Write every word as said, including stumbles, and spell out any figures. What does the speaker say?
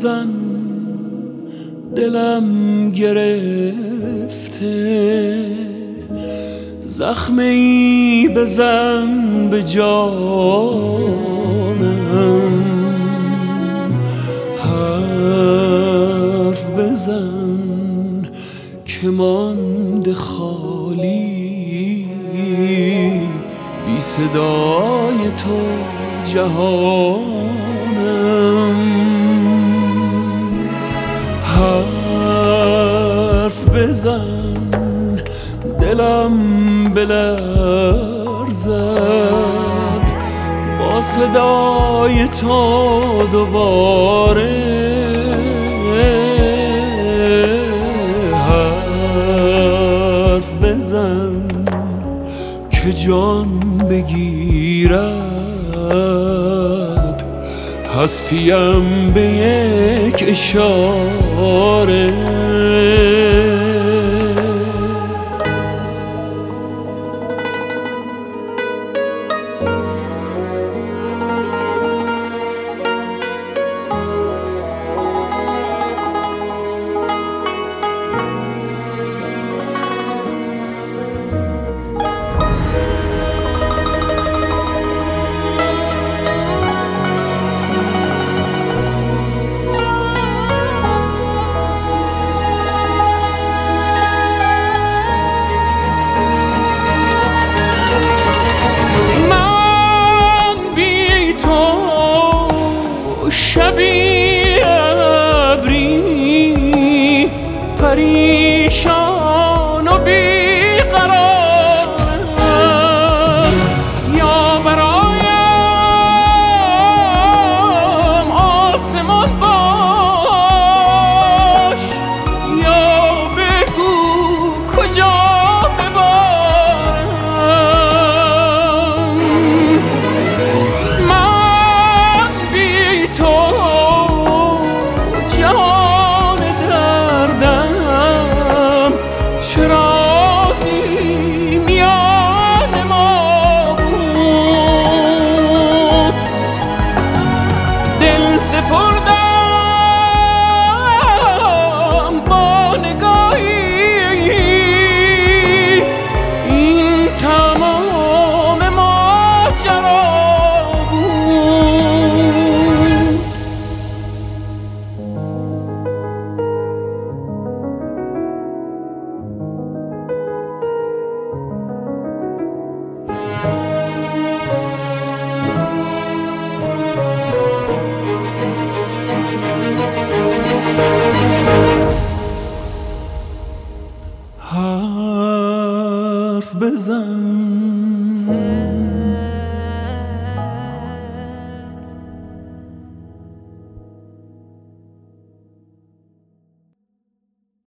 بزن دلم گرفته، زخمی بزن به جانم، حرف بزن که مانده خالی، بی صدای تو جهانم. حرف بزن دلم بلرزد با صدای تو دوباره، حرف بزن که جان بگیرد هستیم به یک اشاره. شبی ابری پریشان و بیقرارم، یا برایم آسمان باش، یا بگو کجا سپردم با نگاهی این تمام ماجرا بود. حرف بزن